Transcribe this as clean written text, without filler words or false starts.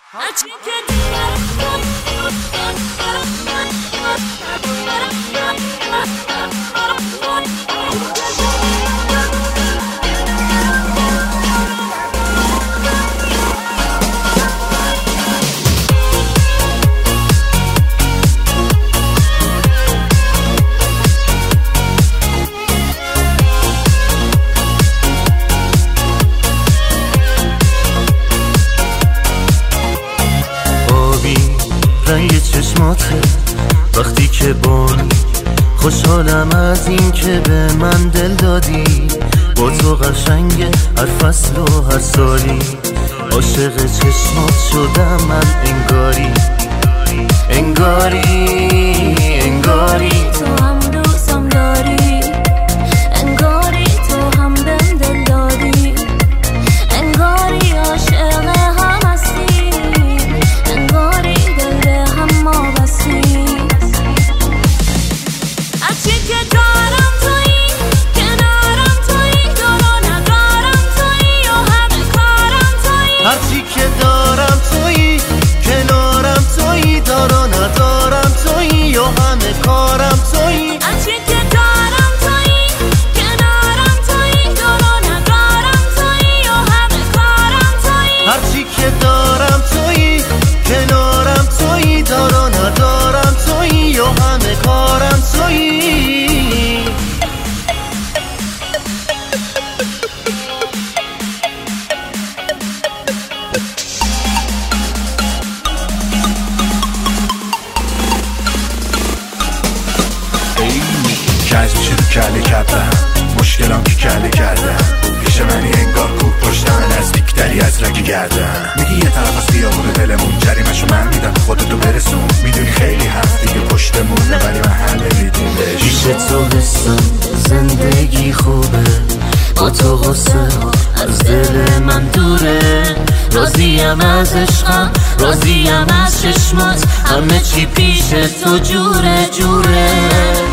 رنگ چشماته وقتی که بانی، خوشحالم از این که به من دل دادی. با تو قشنگ هر فصل و هر سالی، عاشق چشمات شدم من انگاری انگاری انگاری تو هم دوستم داری، انگاری تو هم بهم دل دادی، انگاری عاشق هم هستی، انگاری دل به هم ما بستی. هرچی که دارم تویی، کنارم تویی، دور و ندارم تویی و همه کارم تویی. هرچی که دارم تویی، کنارم تویی، دار و ندارم تویی و همه کارم تویی. هرچی که دارم تویی، کنارم تویی، دور و ندارم تویی و همه کارم تویی. هرچی که دارم تویی، کنارم تویی، دار و ندارم تویی و همه کارم تویی. کج میشه تو کله کردم، مشکلام که کله کردم، پیش منی انگار کوه پشتم نزدیکتری از رگ گردم. میگی یه طرف از خیابون دلمون، جریمشو من میدم خودتو برسون. میدونی خیلی هست دیگه پشتمونه ولی من حل نمیدیم بهش. پیش تو حسم زندگی خوبه، با تو غصه ها از دل من دوره. راضیم از عشقم، راضیم از چشمات، همه چی پیش تو جوره جوره.